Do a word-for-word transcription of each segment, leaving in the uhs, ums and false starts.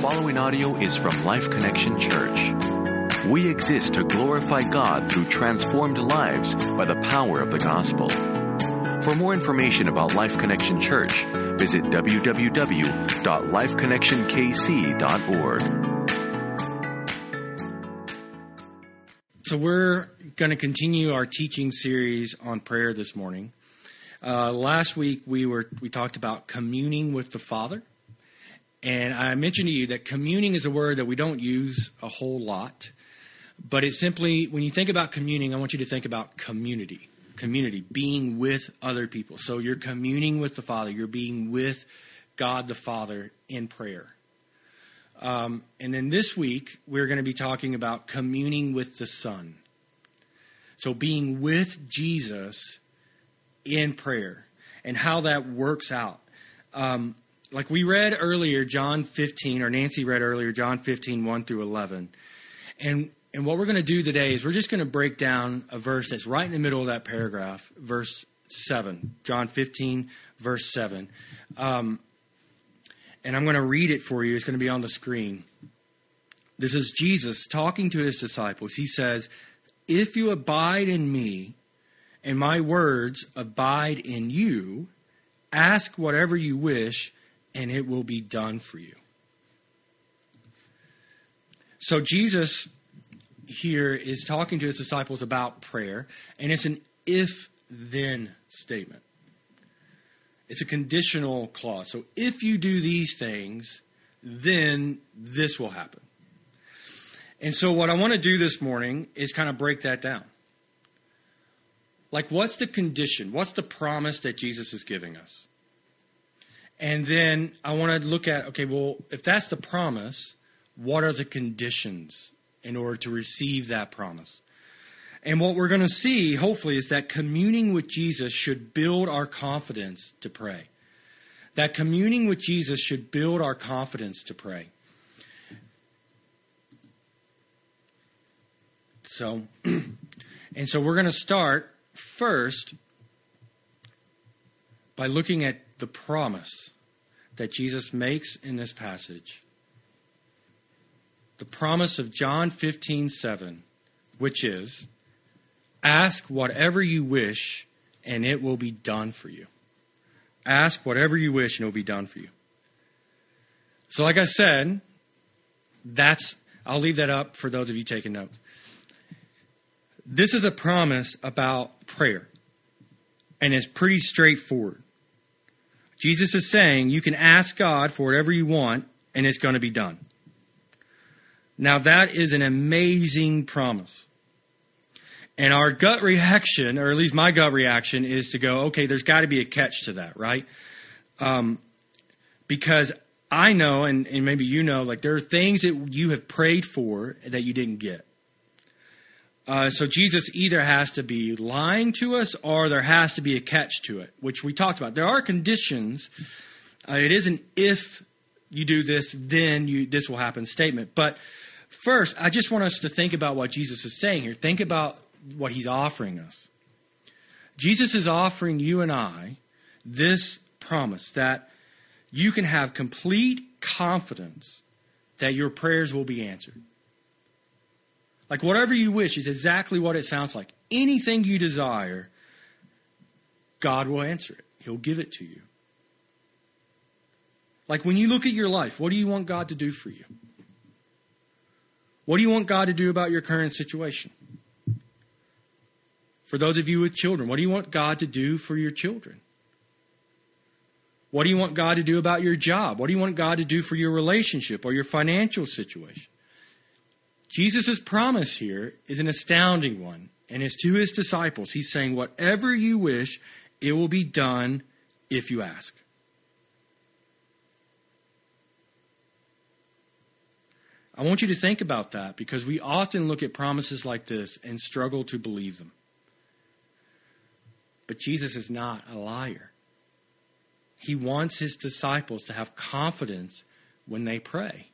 following audio is from Life Connection Church. We exist to glorify God through transformed lives by the power of the gospel. For more information about Life Connection Church, visit w w w dot life connection k c dot org. So we're going to continue our teaching series on prayer this morning. Uh, last week we were we talked about communing with the Father. And I mentioned to you that communing is a word that we don't use a whole lot. But it's simply, when you think about communing, I want you to think about community. Community, being with other people. So you're communing with the Father. You're being with God the Father in prayer. Um, and then this week, we're going to be talking about communing with the Son. So being with Jesus in prayer and how that works out. Um, like we read earlier, John fifteen, or Nancy read earlier, John fifteen, one through eleven. And And what we're going to do today is we're just going to break down a verse that's right in the middle of that paragraph, verse seven, John fifteen, verse seven. Um, and I'm going to read it for you. It's going to be on the screen. This is Jesus talking to his disciples. He says, "If you abide in me and my words abide in you, ask whatever you wish and it will be done for you." So Jesus here is talking to his disciples about prayer, and it's an if-then statement. It's a conditional clause. So if you do these things, then this will happen. And so what I want to do this morning is kind of break that down. Like, what's the condition? What's the promise that Jesus is giving us? And then I want to look at, okay, well, if that's the promise, what are the conditions in order to receive that promise? And what we're going to see, hopefully, is that communing with Jesus should build our confidence to pray. That communing with Jesus should build our confidence to pray. So, and so we're going to start first by looking at the promise that Jesus makes in this passage. The promise of John fifteen, seven, which is, ask whatever you wish and it will be done for you. Ask whatever you wish and it will be done for you. So like I said, that's, I'll leave that up for those of you taking notes. This is a promise about prayer, and it's pretty straightforward. Jesus is saying you can ask God for whatever you want and it's going to be done. Now that is an amazing promise. And our gut reaction, or at least my gut reaction, is to go, okay, there's got to be a catch to that, right? Um, because I know, and, and maybe you know, like there are things that you have prayed for that you didn't get. Uh, so Jesus either has to be lying to us or there has to be a catch to it, which we talked about. There are conditions. Uh, it isn't if you do this, then you this will happen statement. But first, I just want us to think about what Jesus is saying here. Think about what he's offering us. Jesus is offering you and I this promise that you can have complete confidence that your prayers will be answered. Like whatever you wish is exactly what it sounds like. Anything you desire, God will answer it. He'll give it to you. Like when you look at your life, what do you want God to do for you? What do you want God to do about your current situation? For those of you with children, what do you want God to do for your children? What do you want God to do about your job? What do you want God to do for your relationship or your financial situation? Jesus' promise here is an astounding one, and it's to his disciples. He's saying, whatever you wish, it will be done if you ask. I want you to think about that because we often look at promises like this and struggle to believe them. But Jesus is not a liar. He wants his disciples to have confidence when they pray.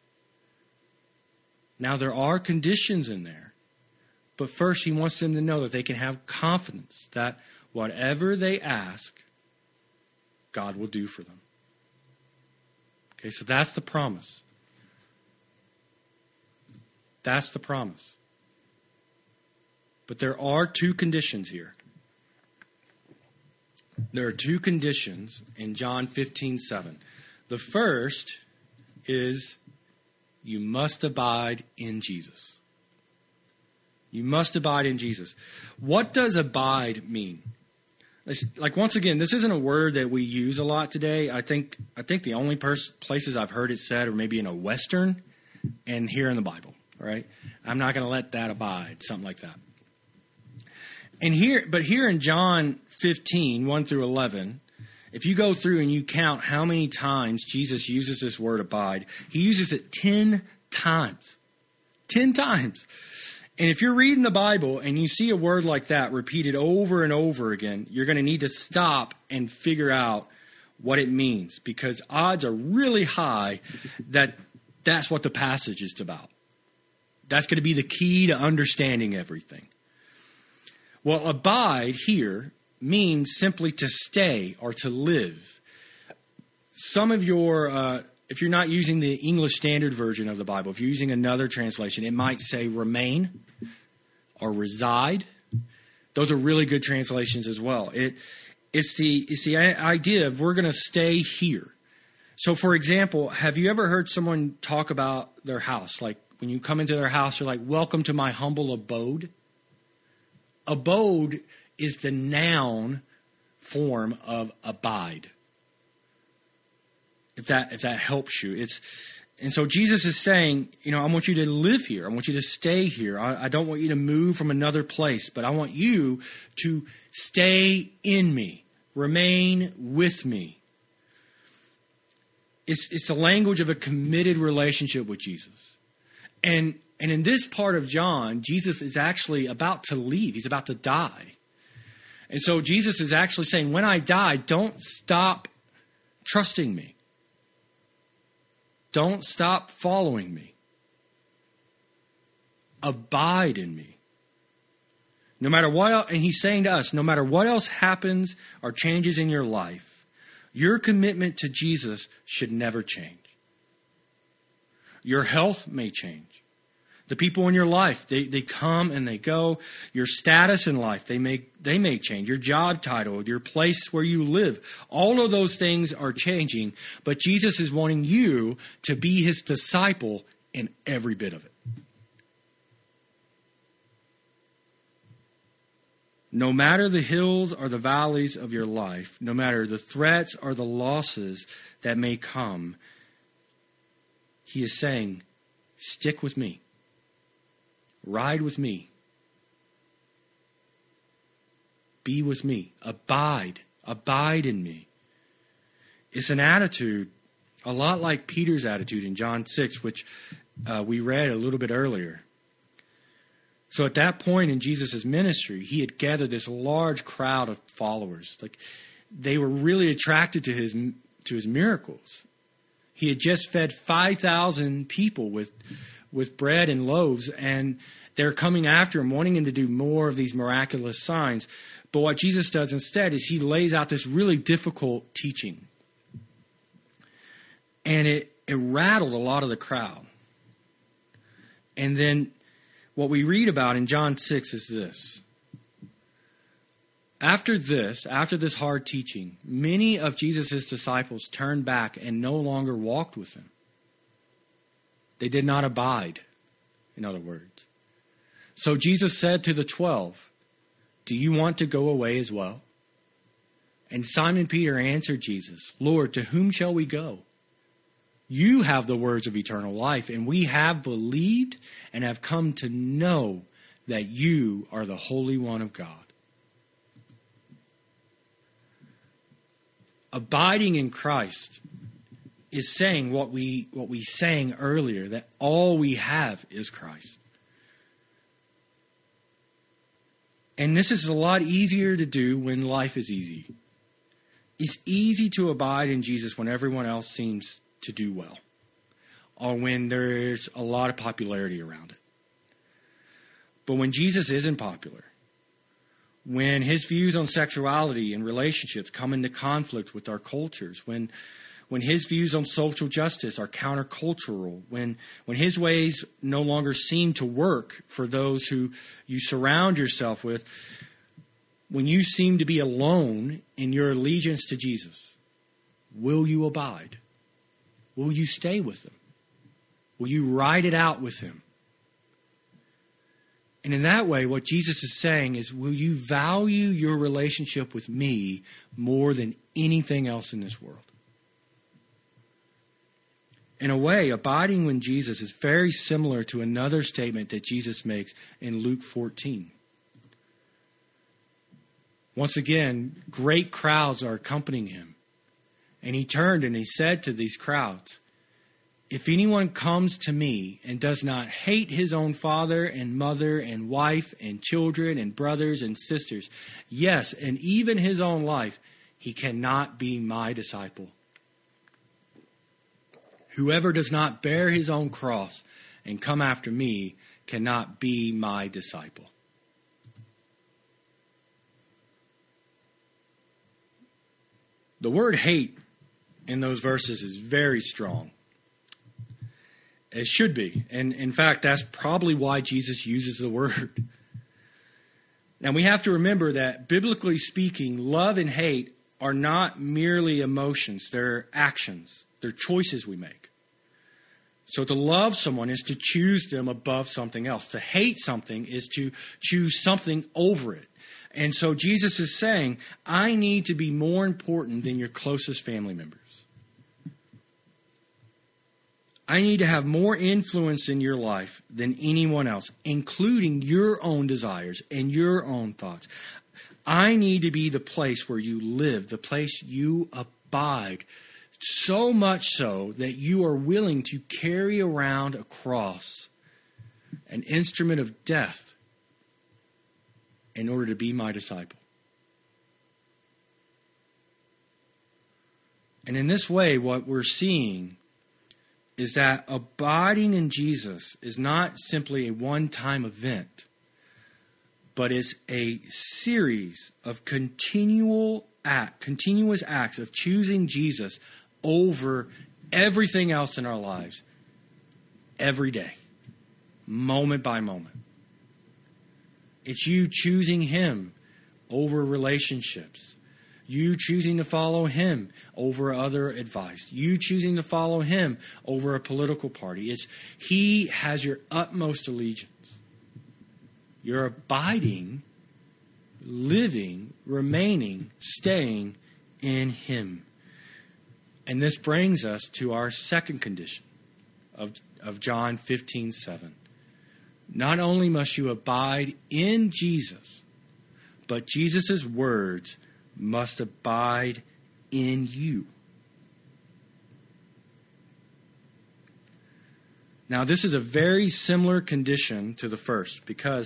Now, there are conditions in there, but first he wants them to know that they can have confidence that whatever they ask, God will do for them. Okay, so that's the promise. That's the promise. But there are two conditions here. There are two conditions in John fifteen seven. The first is you must abide in Jesus. You must abide in Jesus. What does abide mean? Like, once again, this isn't a word that we use a lot today. I think I think the only pers- places I've heard it said are maybe in a Western and here in the Bible. All right? I'm not going to let that abide, something like that. And here, but here in John fifteen, one through eleven, if you go through and you count how many times Jesus uses this word abide, he uses it ten times. Ten times. And if you're reading the Bible and you see a word like that repeated over and over again, you're going to need to stop and figure out what it means, because odds are really high that that's what the passage is about. That's going to be the key to understanding everything. Well, abide here means simply to stay or to live. Some of your, uh, if you're not using the English Standard Version of the Bible, if you're using another translation, it might say remain or reside. Those are really good translations as well. It, it's the, it's the idea of we're going to stay here. So, for example, have you ever heard someone talk about their house? Like when you come into their house, you're like, welcome to my humble abode. Abode is the noun form of abide. If that if that helps you, it's and so Jesus is saying, you know, I want you to live here. I want you to stay here. I, I don't want you to move from another place, but I want you to stay in me, remain with me. It's it's the language of a committed relationship with Jesus, and and in this part of John, Jesus is actually about to leave. He's about to die. And so Jesus is actually saying, when I die, don't stop trusting me. Don't stop following me. Abide in me. No matter what else, and he's saying to us, no matter what else happens or changes in your life, your commitment to Jesus should never change. Your health may change. The people in your life, they, they come and they go. Your status in life, they may, they may change. Your job title, your place where you live. All of those things are changing. But Jesus is wanting you to be his disciple in every bit of it. No matter the hills or the valleys of your life, no matter the threats or the losses that may come, he is saying, stick with me. Ride with me. Be with me. Abide. Abide in me. It's an attitude a lot like Peter's attitude in John six, which uh, we read a little bit earlier. So at that point in Jesus' ministry, he had gathered this large crowd of followers. Like, they were really attracted to his to his miracles. He had just fed five thousand people with with bread and loaves, and they're coming after him, wanting him to do more of these miraculous signs. But what Jesus does instead is he lays out this really difficult teaching. And it, it rattled a lot of the crowd. And then what we read about in John six is this. After this, after this hard teaching, many of Jesus' disciples turned back and no longer walked with him. They did not abide, in other words. So Jesus said to the twelve, "Do you want to go away as well?" And Simon Peter answered Jesus, "Lord, to whom shall we go? You have the words of eternal life, and we have believed and have come to know that you are the Holy One of God." Abiding in Christ is saying what we what we sang earlier, that all we have is Christ. And this is a lot easier to do when life is easy. It's easy to abide in Jesus when everyone else seems to do well, or when there's a lot of popularity around it. But when Jesus isn't popular, when his views on sexuality and relationships come into conflict with our cultures, when when his views on social justice are countercultural, when when his ways no longer seem to work for those who you surround yourself with, when you seem to be alone in your allegiance to Jesus, will you abide? Will you stay with him? Will you ride it out with him? And in that way, what Jesus is saying is, will you value your relationship with me more than anything else in this world? In a way, abiding in Jesus is very similar to another statement that Jesus makes in Luke fourteen. Once again, great crowds are accompanying him. And he turned and he said to these crowds, if anyone comes to me and does not hate his own father and mother and wife and children and brothers and sisters, yes, and even his own life, he cannot be my disciple. Whoever does not bear his own cross and come after me cannot be my disciple. The word hate in those verses is very strong. It should be. And in fact, that's probably why Jesus uses the word. Now, we have to remember that, biblically speaking, love and hate are not merely emotions. They're actions. They're choices we make. So to love someone is to choose them above something else. To hate something is to choose something over it. And so Jesus is saying, I need to be more important than your closest family members. I need to have more influence in your life than anyone else, including your own desires and your own thoughts. I need to be the place where you live, the place you abide, so much so that you are willing to carry around a cross, an instrument of death, in order to be my disciple. And in this way, what we're seeing is that abiding in Jesus is not simply a one-time event, but is a series of continual act, continuous acts of choosing Jesus over everything else in our lives, every day, moment by moment. It's you choosing him over relationships. You choosing to follow him over other advice. You choosing to follow him over a political party. It's he has your utmost allegiance. You're abiding, living, remaining, staying in him. And this brings us to our second condition of, of John fifteen seven. Not only must you abide in Jesus, but Jesus' words must abide in you. Now, this is a very similar condition to the first, because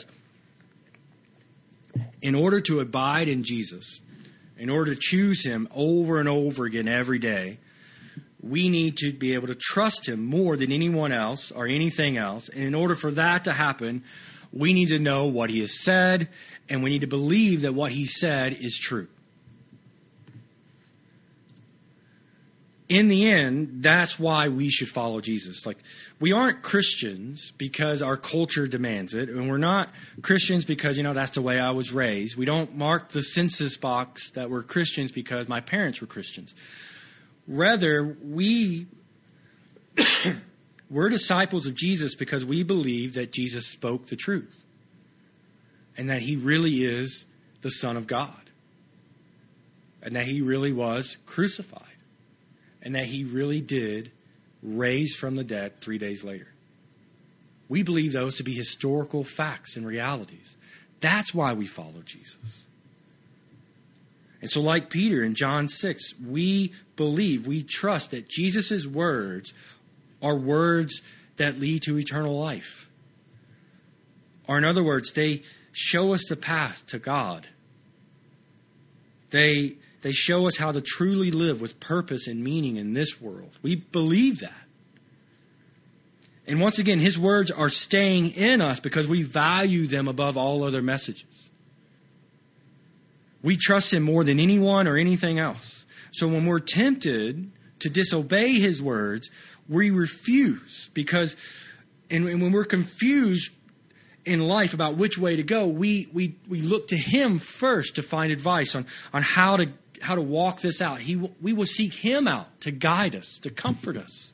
in order to abide in Jesus, in order to choose him over and over again every day, we need to be able to trust him more than anyone else or anything else. And in order for that to happen, we need to know what he has said, and we need to believe that what he said is true. In the end, that's why we should follow Jesus. Like, we aren't Christians because our culture demands it, and we're not Christians because, you know, that's the way I was raised. We don't mark the census box that we're Christians because my parents were Christians. Rather, we, we're disciples of Jesus because we believe that Jesus spoke the truth and that he really is the Son of God and that he really was crucified and that he really did raise from the dead three days later. We believe those to be historical facts and realities. That's why we follow Jesus. And so like Peter in John six, we believe, we trust that Jesus' words are words that lead to eternal life. Or in other words, they show us the path to God. They, they show us how to truly live with purpose and meaning in this world. We believe that. And once again, his words are staying in us because we value them above all other messages. We trust him more than anyone or anything else. So when we're tempted to disobey his words, we refuse. Because and, and when we're confused in life about which way to go, we we we look to him first to find advice on, on how to how to walk this out. He we will seek him out to guide us, to comfort us.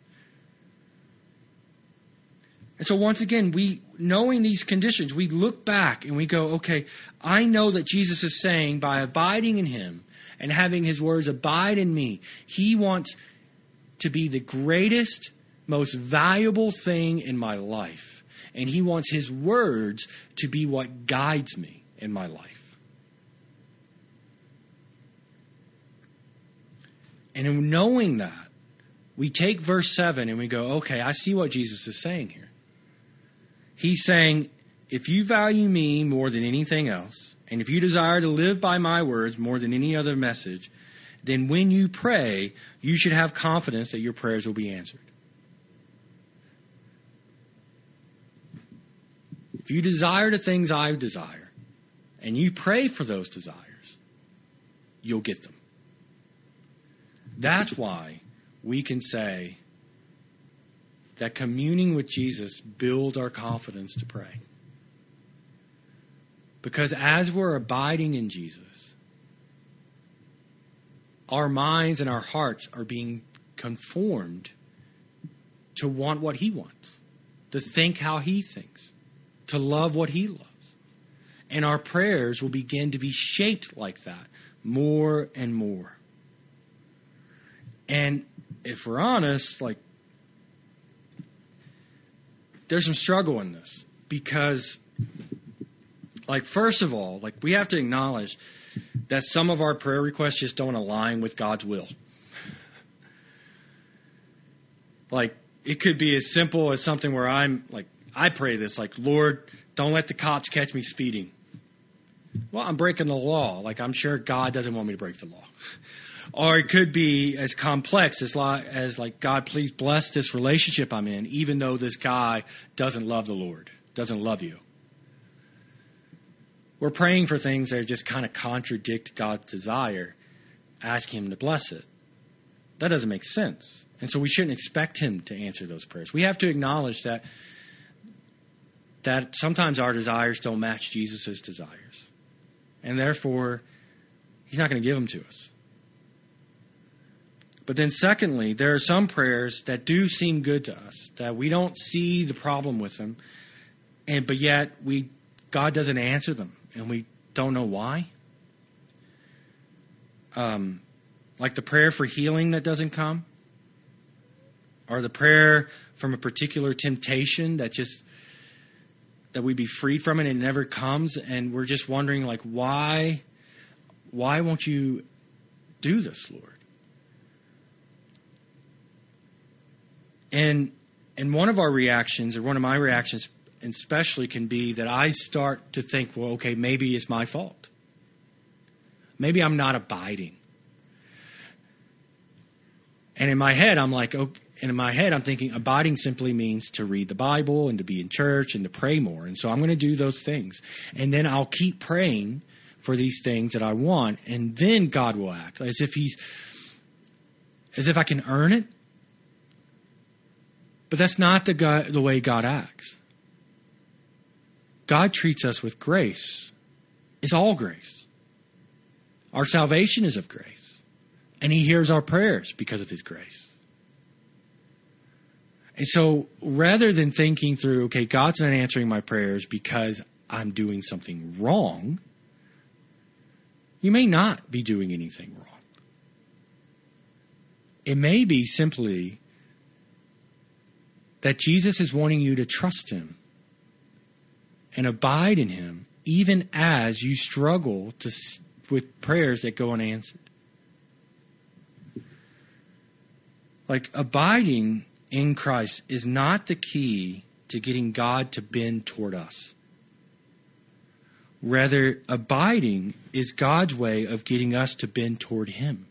And so once again, we knowing these conditions, we look back and we go, okay, I know that Jesus is saying by abiding in him and having his words abide in me, he wants to be the greatest, most valuable thing in my life. And he wants his words to be what guides me in my life. And in knowing that, we take verse seven and we go, okay, I see what Jesus is saying here. He's saying, if you value me more than anything else, and if you desire to live by my words more than any other message, then when you pray, you should have confidence that your prayers will be answered. If you desire the things I desire, and you pray for those desires, you'll get them. That's why we can say that communing with Jesus builds our confidence to pray. Because as we're abiding in Jesus, our minds and our hearts are being conformed to want what he wants, to think how he thinks, to love what he loves. And our prayers will begin to be shaped like that more and more. And if we're honest, like, there's some struggle in this because, like, first of all, like, we have to acknowledge that some of our prayer requests just don't align with God's will. Like, it could be as simple as something where I'm like, I pray this, like, Lord, don't let the cops catch me speeding. Well, I'm breaking the law. Like, I'm sure God doesn't want me to break the law. Or it could be as complex as, as like, God, please bless this relationship I'm in, even though this guy doesn't love the Lord, doesn't love you. We're praying for things that just kind of contradict God's desire, asking him to bless it. That doesn't make sense. And so we shouldn't expect him to answer those prayers. We have to acknowledge that that sometimes our desires don't match Jesus' desires. And therefore, he's not going to give them to us. But then secondly, there are some prayers that do seem good to us, that we don't see the problem with them, and but yet we God doesn't answer them, and we don't know why. Um, like the prayer for healing that doesn't come, or the prayer from a particular temptation that just that we be freed from it and it never comes, and we're just wondering, like, why, why won't you do this, Lord? And and one of our reactions, or one of my reactions especially, can be that I start to think, well, okay, maybe it's my fault. Maybe I'm not abiding. And in my head, I'm like, okay, and in my head, I'm thinking abiding simply means to read the Bible and to be in church and to pray more. And so I'm going to do those things. And then I'll keep praying for these things that I want. And then God will act as if he's, as if I can earn it. But that's not the, God, the way God acts. God treats us with grace. It's all grace. Our salvation is of grace. And he hears our prayers because of his grace. And so rather than thinking through, okay, God's not answering my prayers because I'm doing something wrong, you may not be doing anything wrong. It may be simply that Jesus is wanting you to trust him and abide in him, even as you struggle to, with prayers that go unanswered. Like, abiding in Christ is not the key to getting God to bend toward us. Rather, abiding is God's way of getting us to bend toward him,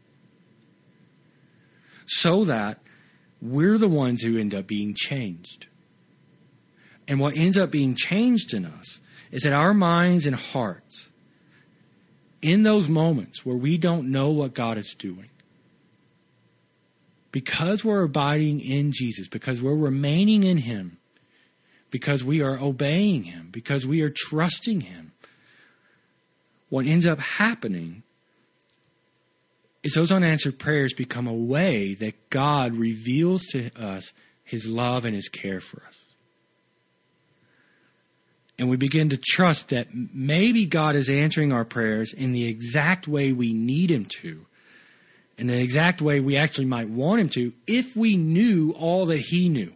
so that we're the ones who end up being changed. And what ends up being changed in us is that our minds and hearts, in those moments where we don't know what God is doing, because we're abiding in Jesus, because we're remaining in him, because we are obeying him, because we are trusting him, what ends up happening is those unanswered prayers become a way that God reveals to us his love and his care for us. And we begin to trust that maybe God is answering our prayers in the exact way we need him to, in the exact way we actually might want him to, if we knew all that he knew.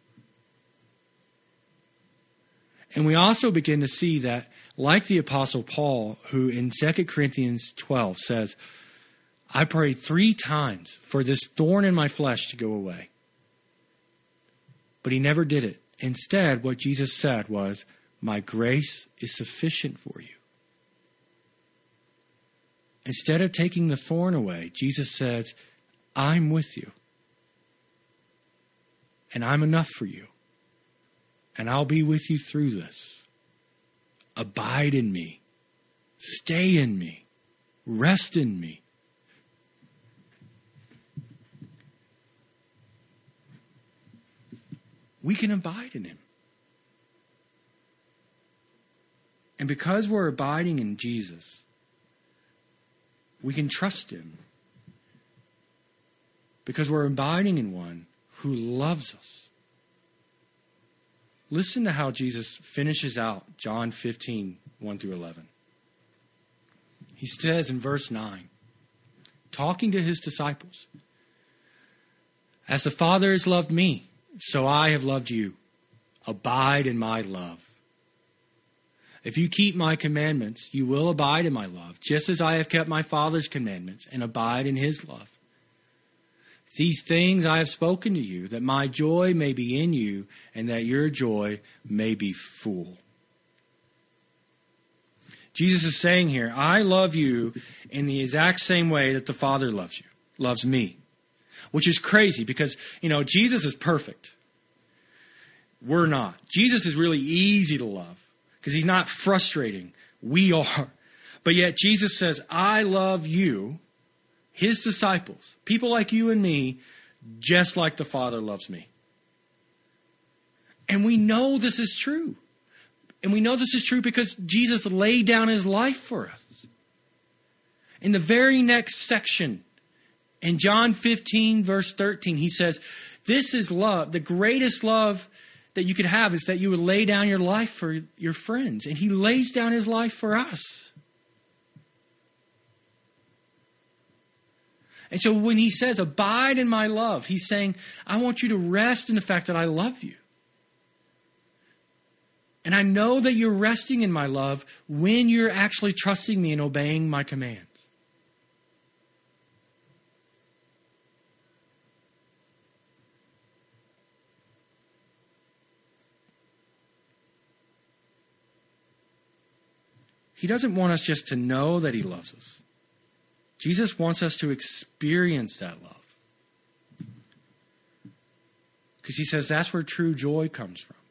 And we also begin to see that, like the Apostle Paul, who in Second Corinthians twelve says, I prayed three times for this thorn in my flesh to go away. But he never did it. Instead, what Jesus said was, my grace is sufficient for you. Instead of taking the thorn away, Jesus says, I'm with you. And I'm enough for you. And I'll be with you through this. Abide in me. Stay in me. Rest in me. We can abide in him. And because we're abiding in Jesus, we can trust him. Because we're abiding in one who loves us. Listen to how Jesus finishes out John fifteen, one through eleven. He says in verse nine, talking to his disciples, as the Father has loved me, so I have loved you. Abide in my love. If you keep my commandments, you will abide in my love, just as I have kept my Father's commandments and abide in his love. These things I have spoken to you, that my joy may be in you, and that your joy may be full. Jesus is saying here, I love you in the exact same way that the Father loves you, loves me. Which is crazy because, you know, Jesus is perfect. We're not. Jesus is really easy to love because he's not frustrating. We are. But yet Jesus says, I love you, his disciples, people like you and me, just like the Father loves me. And we know this is true. And we know this is true because Jesus laid down his life for us. In the very next section, in John fifteen, verse thirteen, he says, this is love. The greatest love that you could have is that you would lay down your life for your friends. And he lays down his life for us. And so when he says, abide in my love, he's saying, I want you to rest in the fact that I love you. And I know that you're resting in my love when you're actually trusting me and obeying my commands. He doesn't want us just to know that he loves us. Jesus wants us to experience that love. Because he says that's where true joy comes from.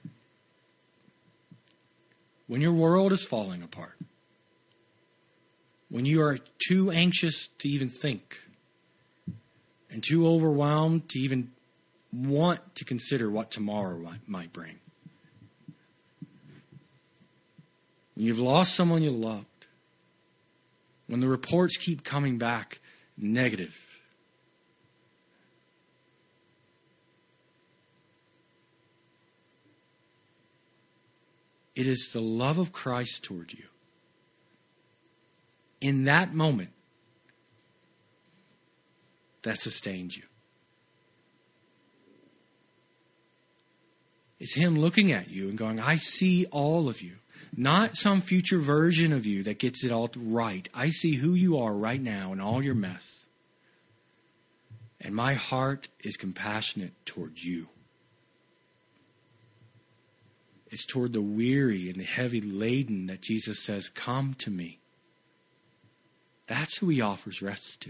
When your world is falling apart, when you are too anxious to even think, and too overwhelmed to even want to consider what tomorrow might bring. When you've lost someone you loved, when the reports keep coming back negative, it is the love of Christ toward you. In that moment, that sustains you. It's him looking at you and going, I see all of you. Not some future version of you that gets it all right. I see who you are right now in all your mess. And my heart is compassionate towards you. It's toward the weary and the heavy laden that Jesus says, come to me. That's who he offers rest to.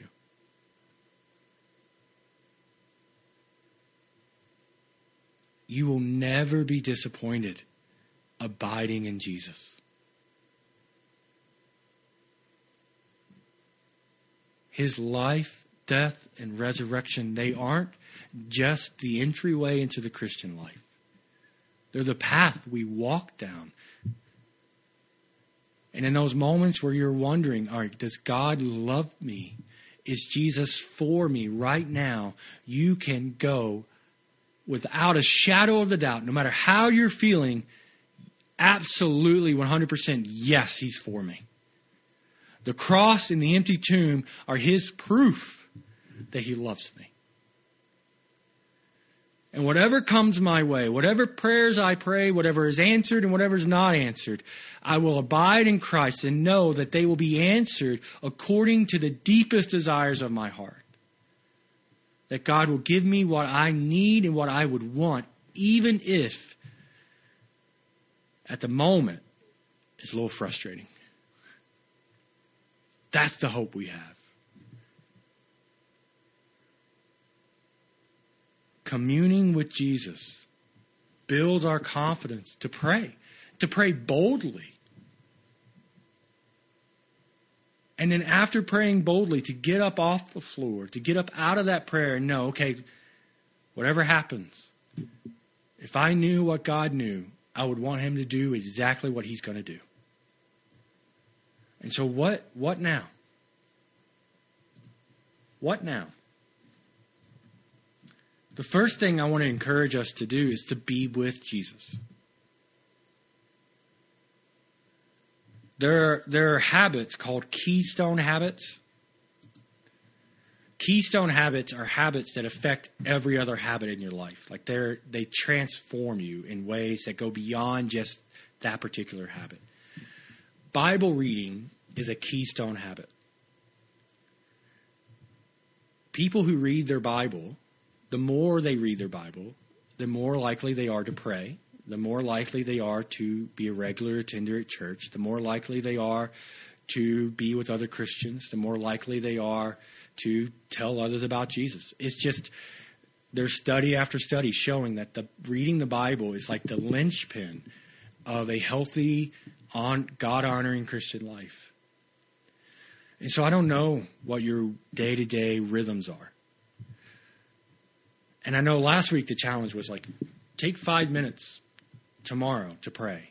You will never be disappointed abiding in Jesus. His life death, and resurrection, they aren't just the entryway into the Christian life. They're the path we walk down. And in those moments where you're wondering, all right, does God love me? Is Jesus for me right now? You can go without a shadow of the doubt, no matter how you're feeling, absolutely one hundred percent, yes, he's for me. The cross and the empty tomb are his proof that he loves me. And whatever comes my way, whatever prayers I pray, whatever is answered and whatever is not answered, I will abide in Christ and know that they will be answered according to the deepest desires of my heart. That God will give me what I need and what I would want, even if at the moment it's a little frustrating. That's the hope we have. Communing with Jesus builds our confidence to pray, to pray boldly. And then after praying boldly, to get up off the floor, to get up out of that prayer and know, okay, whatever happens, if I knew what God knew, I would want him to do exactly what he's going to do. And so what, what now? What now? The first thing I want to encourage us to do is to be with Jesus. There are, there are habits called keystone habits. Keystone habits are habits that affect every other habit in your life. Like they're, they transform you in ways that go beyond just that particular habit. Bible reading is a keystone habit. People who read their Bible, the more they read their Bible, the more likely they are to pray, the more likely they are to be a regular attender at church, the more likely they are to be with other Christians, the more likely they are to tell others about Jesus. It's just, there's study after study showing that the reading the Bible is like the linchpin of a healthy, on God-honoring Christian life. And so I don't know what your day-to-day rhythms are. And I know last week the challenge was like, take five minutes tomorrow to pray.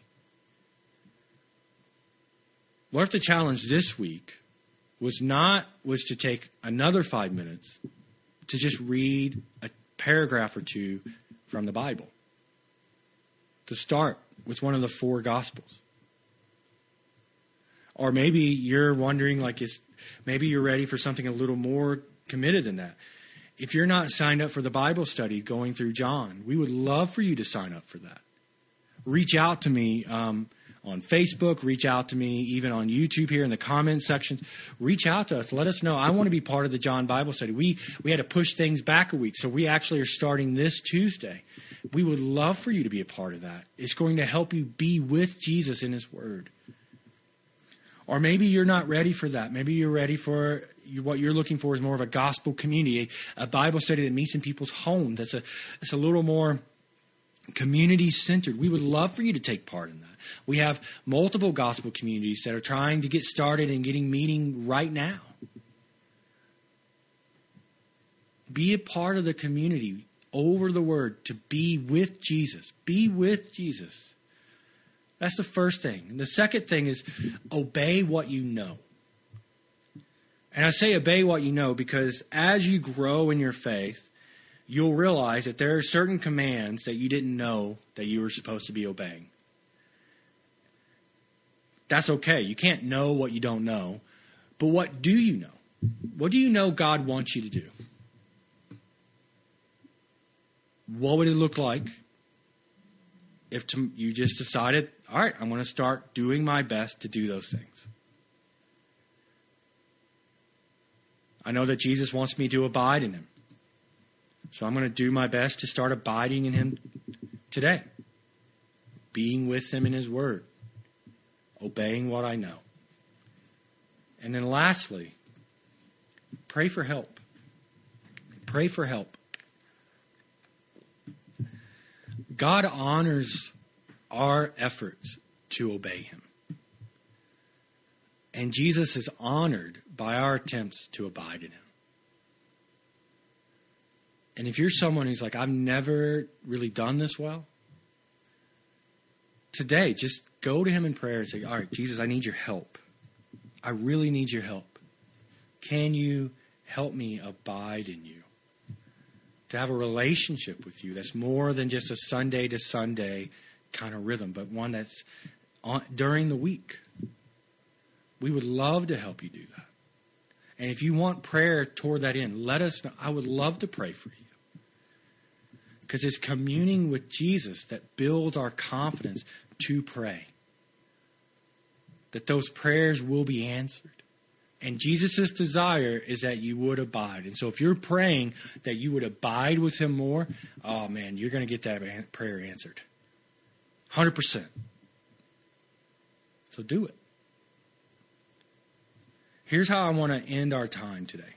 What if the challenge this week was not, was to take another five minutes to just read a paragraph or two from the Bible? To start with one of the four Gospels. Or maybe you're wondering, like, is maybe you're ready for something a little more committed than that. If you're not signed up for the Bible study going through John, we would love for you to sign up for that. Reach out to me um, on Facebook. Reach out to me even on YouTube here in the comment sections. Reach out to us. Let us know. I want to be part of the John Bible study. We we had to push things back a week, so we actually are starting this Tuesday. We would love for you to be a part of that. It's going to help you be with Jesus in his word. Or maybe you're not ready for that. Maybe you're ready for, what you're looking for is more of a gospel community, a, a Bible study that meets in people's homes. That's a, that's a little more community-centered. We would love for you to take part in that. We have multiple gospel communities that are trying to get started and getting meeting right now. Be a part of the community over the word to be with Jesus. Be with Jesus. That's the first thing. And the second thing is obey what you know. And I say obey what you know because as you grow in your faith, you'll realize that there are certain commands that you didn't know that you were supposed to be obeying. That's okay. You can't know what you don't know. But what do you know? What do you know God wants you to do? What would it look like if you just decided, all right, I'm going to start doing my best to do those things? I know that Jesus wants me to abide in him. So I'm going to do my best to start abiding in him today. Being with him in his word. Obeying what I know. And then lastly, pray for help. Pray for help. God honors our efforts to obey him. And Jesus is honored by our attempts to abide in him. And if you're someone who's like, I've never really done this well, today, just go to him in prayer and say, all right, Jesus, I need your help. I really need your help. Can you help me abide in you? To have a relationship with you that's more than just a Sunday to Sunday kind of rhythm, but one that's on, during the week. We would love to help you do that. And if you want prayer toward that end, let us know. I would love to pray for you. Because it's communing with Jesus that builds our confidence to pray. That those prayers will be answered. And Jesus' desire is that you would abide. And so if you're praying that you would abide with him more, oh man, you're going to get that prayer answered. one hundred percent. So do it. Here's how I want to end our time today.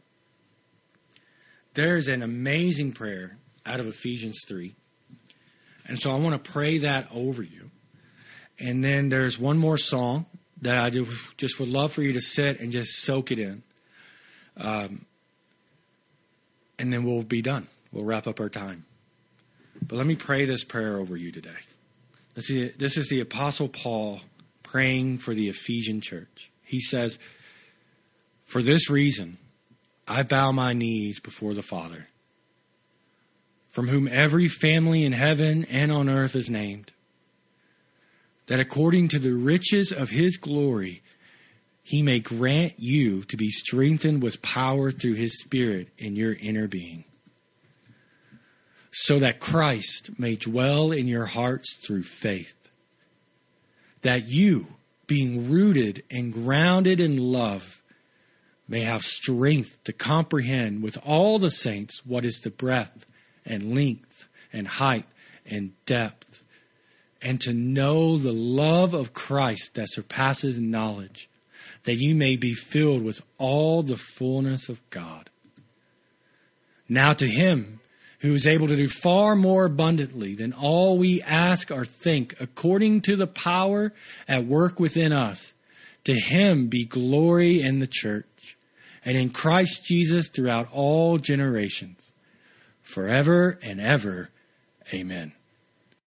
There's an amazing prayer out of Ephesians three. And so I want to pray that over you. And then there's one more song that I just would love for you to sit and just soak it in. Um, and then we'll be done. We'll wrap up our time. But let me pray this prayer over you today. This is, this is the Apostle Paul praying for the Ephesian church. He says, for this reason, I bow my knees before the Father, from whom every family in heaven and on earth is named, that according to the riches of his glory, he may grant you to be strengthened with power through his Spirit in your inner being, so that Christ may dwell in your hearts through faith, that you, being rooted and grounded in love, may have strength to comprehend with all the saints what is the breadth and length and height and depth, and to know the love of Christ that surpasses knowledge, that you may be filled with all the fullness of God. Now to him who is able to do far more abundantly than all we ask or think, according to the power at work within us, to him be glory in the church and in Christ Jesus throughout all generations, forever and ever. Amen.